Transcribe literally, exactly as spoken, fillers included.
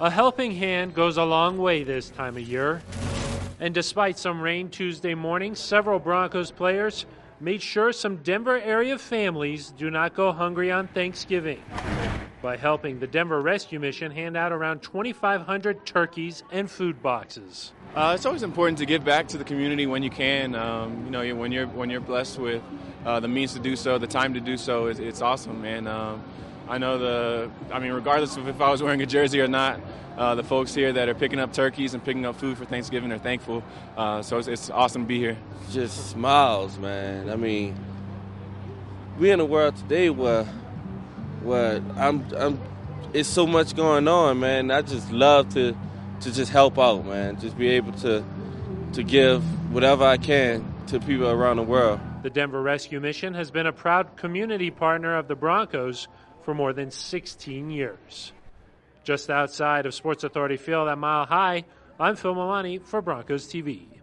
A helping hand goes a long way this time of year. And despite some rain Tuesday morning, several Broncos players made sure some Denver area families do not go hungry on Thanksgiving by helping the Denver Rescue Mission hand out around twenty-five hundred turkeys and food boxes. Uh, it's always important to give back to the community when you can. Um, you know, when you're when you're blessed with uh, the means to do so, the time to do so, it's, it's awesome. And um, I know the, I mean, regardless of if I was wearing a jersey or not, uh, the folks here that are picking up turkeys and picking up food for Thanksgiving are thankful. Uh, so it's, it's awesome to be here. Just smiles, man. I mean, we in a world today where, where I'm, I'm, it's so much going on, man. I just love to, to just help out, man. Just be able to, to give whatever I can to people around the world. The Denver Rescue Mission has been a proud community partner of the Broncos for more than sixteen years. Just outside of Sports Authority Field at Mile High, I'm Phil Milani for Broncos T V.